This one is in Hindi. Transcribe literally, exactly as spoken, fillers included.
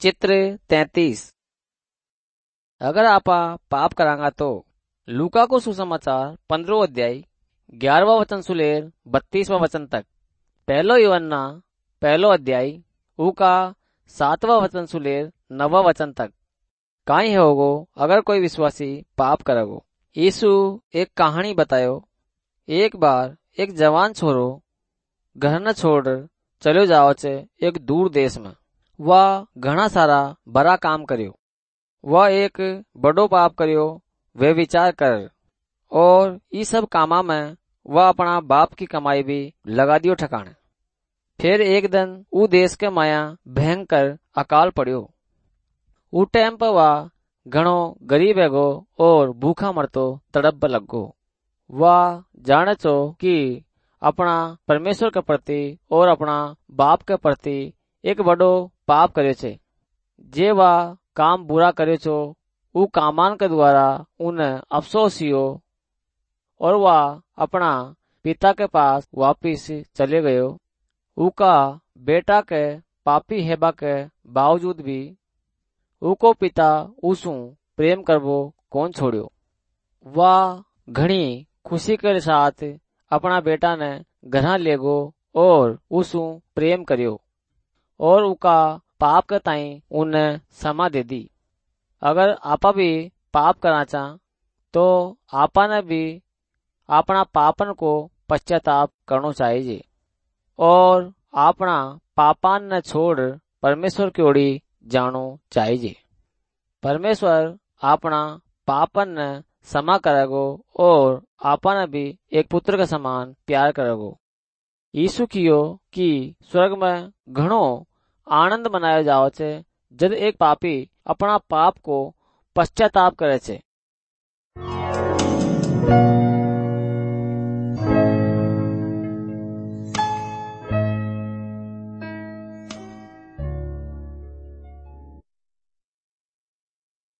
चित्र तैतीस। अगर आपा पाप करांगा तो लूका को सुसमाचार पंद्रह अध्याय ग्यारहवा वचन सुलेर बत्तीसवा वचन तक, पहलो युवन्ना पहलो अध्याय ऊका सातवा वचन सुलेर नवा वचन तक काई है होगो अगर कोई विश्वासी पाप करेगो। यीशु एक कहानी बतायो। एक बार एक जवान छोरो घर न छोड़ चलो जाओ चे एक दूर देश में। वह घना सारा बड़ा काम करियो। वह एक बड़ो पाप करियो वे विचार कर, और ये सब कामा में वह अपना बाप की कमाई भी लगा दियो ठिकाने। फिर एक दिन ऊ देश के माया भयंकर अकाल पड़ियो। ऊ टाइम पर वह घणो गरीब हैगो और भूखा मरतो तड़प लगो। वह जाने चो कि अपना परमेश्वर के प्रति और अपना बाप के प्रति एक बड़ो पाप करे छे। जे वह काम बुरा करे छो ऊ कामान के द्वारा उन्हें अफसोस हियो, और वह अपना पिता के पास वापिस चले गयो। ऊका बेटा के पापी हेबा के बावजूद भी ऊको पिता उसू प्रेम करवो कौन छोड़ियो। वह घणी खुशी के साथ अपना बेटा ने घर लेगो और उसू प्रेम करियो, और उका पाप के ताई उन्हें क्षमा दे दी। अगर आपा भी पाप करना चाह तो आपा ने भी अपना पापन को पश्चाताप करना चाहिए और अपना पापान ने छोड़ परमेश्वर की ओरी जानो चाहिए। परमेश्वर अपना पापन ने क्षमा करेगो और आपा ने भी एक पुत्र के समान प्यार करेगो। यीशु कियो कि स्वर्ग में घणो आनंद मनाया जाओ छे जब एक पापी अपना पाप को पश्चाताप करे छे।